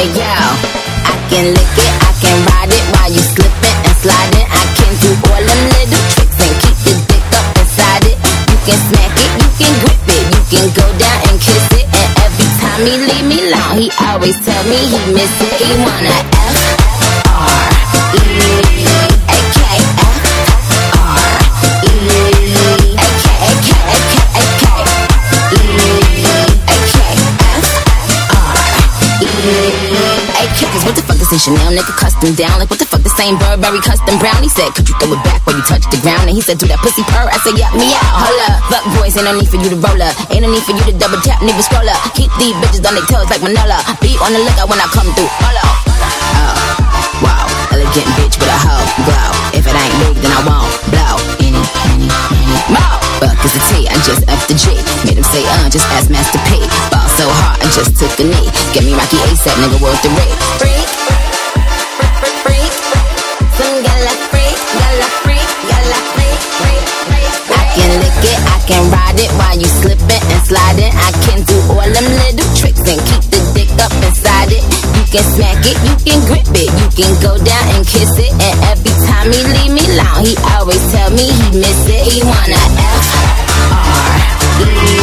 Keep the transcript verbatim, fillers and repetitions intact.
Hey yo, I can lick it, I can ride it while you slipping and sliding. I can do all them little tricks and keep the dick up inside it. You can smack it, you can grip it, you can go down and kiss it. And every time he leave me alone, he always tell me he miss it. He wanna F R E A K F R E A K A K A K A K E A K F R E A K. Cause what the fuck is this Chanel nigga custom down? Like what the fuck the same Burberry custom brown? He said, could you throw it back while you touch the ground? And he said, do that pussy purr. I said, yup, me out. Hold up, fuck boys, ain't no need for you to roll up. Ain't no need for you to double tap, nigga scroll up. Keep these bitches on their toes like Manola. Be on the lookout when I come through. Hold up. Oh, wow, elegant bitch with a hoe glow. If it ain't big, then I won't blow. Any, any, any more. Fuck is the T, I just F the G. Made him say, uh, just ask Master P. Ball so hard, I just took a knee. Get me Rocky ASAP, nigga, worth the rate. Freak, freak, freak, some gala freak, gala freak, gala freak, freak, freak. I can lick it, I can ride it while you slipping and sliding. I can do all them little tricks and keep the dick up inside it. You can smack it, you can grip it, you can go down and kiss it. And every time he leave me alone, he always tell me he miss it. He wanna F R E